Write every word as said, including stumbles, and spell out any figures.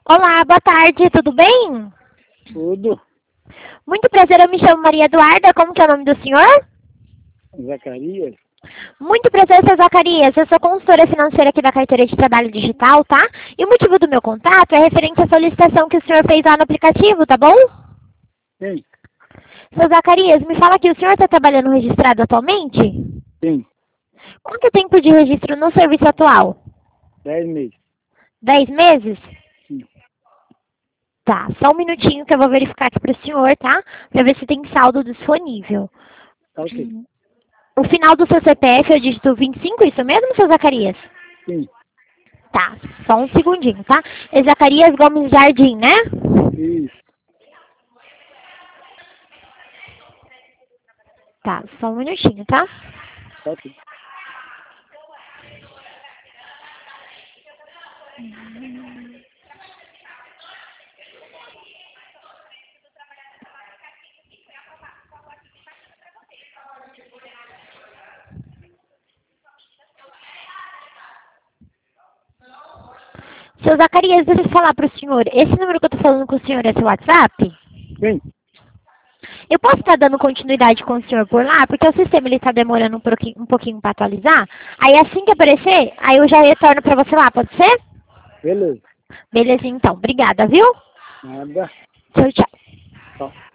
Olá, boa tarde, tudo bem? Tudo. Muito prazer, eu me chamo Maria Eduarda, como que é o nome do senhor? Zacarias? Muito prazer, seu Zacarias, eu sou consultora financeira aqui da Carteira de Trabalho Digital, tá? E o motivo do meu contato é referente à solicitação que o senhor fez lá no aplicativo, tá bom? Sim. Seu Zacarias, me fala aqui, o senhor está trabalhando registrado atualmente? Sim. Quanto tempo de registro no serviço atual? Dez meses. Dez meses? Sim. Tá, só um minutinho que eu vou verificar aqui para o senhor, tá? Para ver se tem saldo disponível. Tá ok. O final do seu C P F é o dígito vinte e cinco, isso mesmo, seu Zacarias? Sim. Tá, só um segundinho, tá? É Zacarias Gomes Jardim, né? Isso. Tá, só um minutinho, tá? Tá ok. Seu Zacarias, deixa eu falar pro senhor. Esse número que eu tô falando com o senhor é seu WhatsApp? Sim. Eu posso estar dando continuidade com o senhor por lá? Porque o sistema ele tá demorando um pouquinho, um pouquinho para atualizar. Aí assim que aparecer, aí eu já retorno para você lá, pode ser? Beleza. Beleza, então. Obrigada, viu? Nada. Tchau, tchau. Tchau.